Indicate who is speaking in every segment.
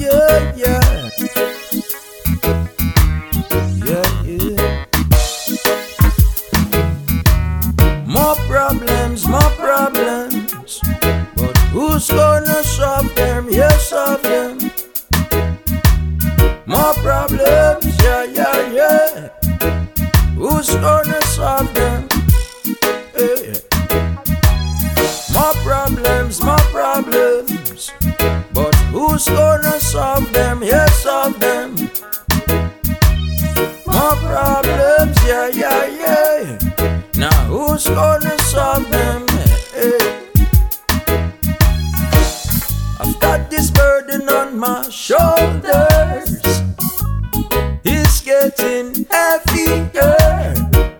Speaker 1: yeah, yeah. Yeah, yeah. More problems, but who's gonna solve them? Yeah, solve them. More problems, yeah, yeah, yeah. Who's gonna solve them? Hey. More problems, but who's gonna solve them? Yeah, solve them. More problems, yeah, yeah, yeah. Now who's gonna solve them? Hey. I've got this burden on my shoulders. It's getting heavier.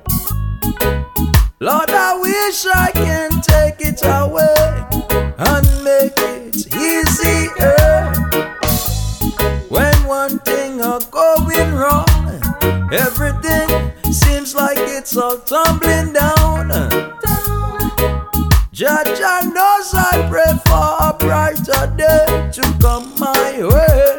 Speaker 1: Lord, I wish I can take it away and make it easier. When one thing are going wrong, everything seems like it's all tumbling down. Jah knows I pray for a brighter day to come my way.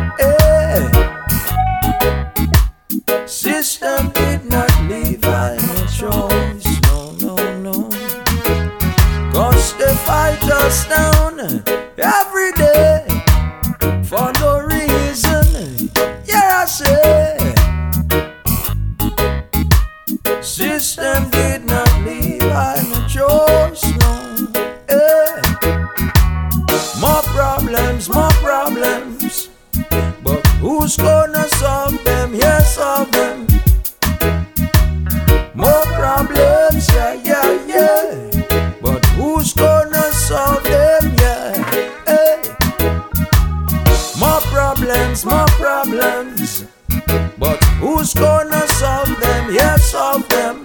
Speaker 1: System did not leave I no choice, no. 'Cause they fight us down every day for no reason. Yeah, I say system did not leave I no choice, no. More problems, but who's gonna solve them? Yeah, solve them. More problems, yeah, yeah, yeah. But who's gonna solve them? Yeah, hey. More problems, but who's gonna solve them? Yeah, solve them.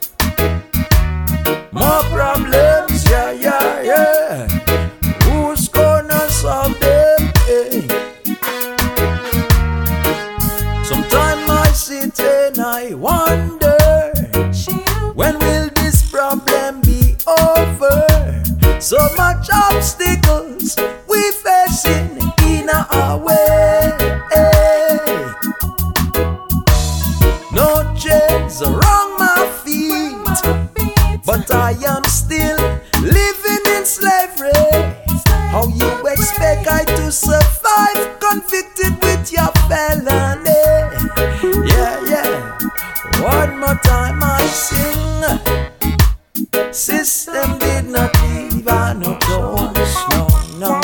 Speaker 1: More problems, yeah, yeah, yeah. Who's gonna solve them? Hey. Sometimes I sit and I wonder, when will this problem be over? So much obstacles we facing in our way. No chains around my feet, but I am still living in slavery. How you expect I to survive convicted with your felony? Yeah, yeah. One more time I sing. System did not leave I no choice, no.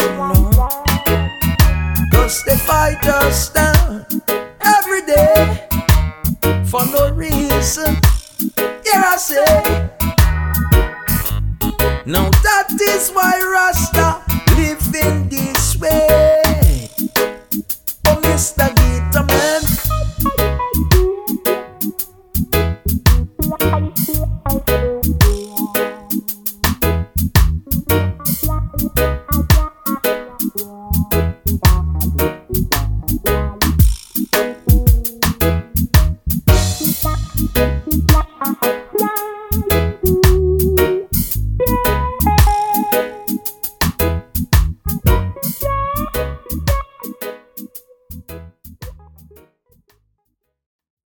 Speaker 1: 'Cause they fight us down every day for no reason. Yeah, I say. Now that is why Rasta live in this way.